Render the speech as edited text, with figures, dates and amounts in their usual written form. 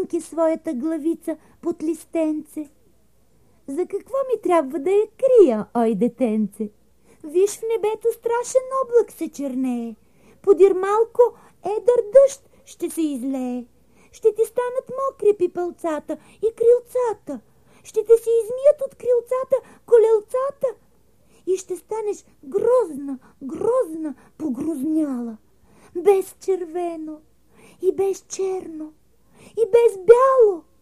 сянки своята главица под листенце. За какво ми трябва да я крия, ой детенце? Виж, в небето страшен облак се чернее. Подир малко едър дъжд ще се излее. Ще ти станат мокри пипълцата и крилцата. Ще те си измият от крилцата колелцата. И ще станеш грозна, грозна, погрозняла. Без червено, и без черно, и без бяло.